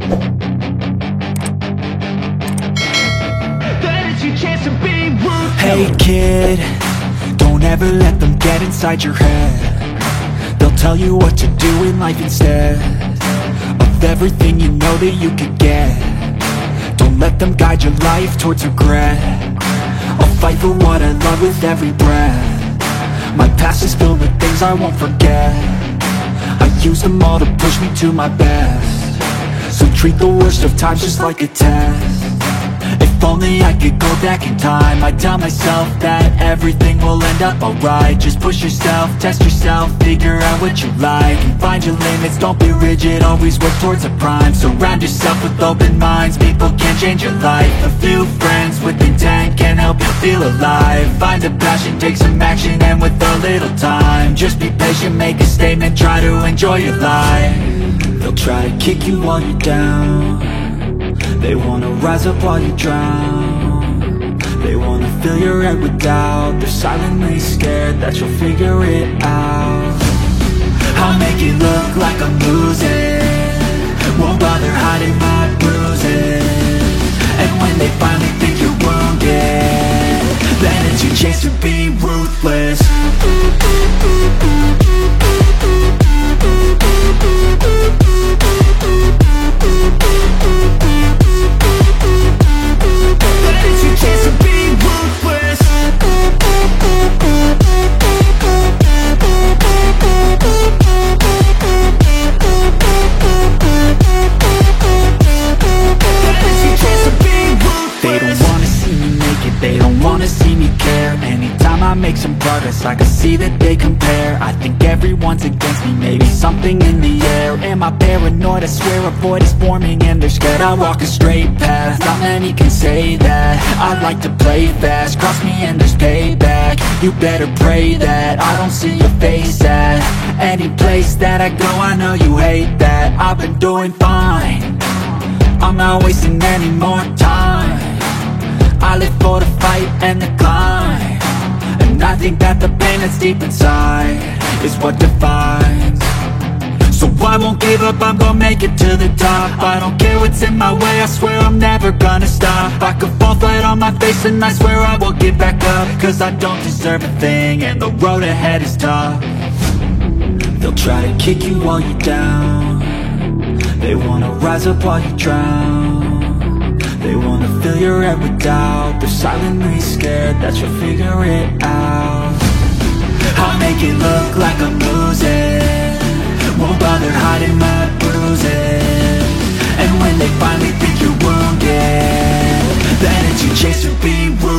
Then it's your chance to be ruthless. Hey kid, don't ever let them get inside your head. They'll tell you what to do in life instead of everything you know that you could get. Don't let them guide your life towards regret. I'll fight for what I love with every breath. My past is filled with things I won't forget. I use them all to push me to my best. So treat the worst of times just like a test. If only I could go back in time, I'd tell myself that everything will end up alright. Just push yourself, test yourself, figure out what you like, and find your limits, don't be rigid, always work towards a prime. Surround yourself with open minds, people can change your life. A few friends with intent can help you feel alive. Find a passion, take some action, and with a little time, just be patient, make a statement, try to enjoy your life. They'll try to kick you while you're down. They wanna rise up while you drown. They wanna fill your head with doubt. They're silently scared that you'll figure it out. I'll make it look like I'm losing, won't bother hiding my bruises. And when they finally think you're wounded, then it's your chance to be ruthless. They don't wanna see me care. Anytime I make some progress, I can see that they compare. I think everyone's against me, maybe something in the air. Am I paranoid? I swear a void is forming and they're scared. I walk a straight path, not many can say that. I like to play fast, cross me and there's payback. You better pray that I don't see your face at any place that I go. I know you hate that. I've been doing fine, I'm not wasting any more time. I live for the fight and the climb, and I think that the pain that's deep inside is what defines. So I won't give up, I'm gonna make it to the top. I don't care what's in my way, I swear I'm never gonna stop. I could fall flat on my face and I swear I will get back up, cause I don't deserve a thing and the road ahead is tough. They'll try to kick you while you're down. They wanna rise up while you drown. They wanna fill your head with doubt. They're silently scared that you'll figure it out. I'll make it look like I'm losing, won't bother hiding my bruises. And when they finally think you're wounded, then it's your chance to be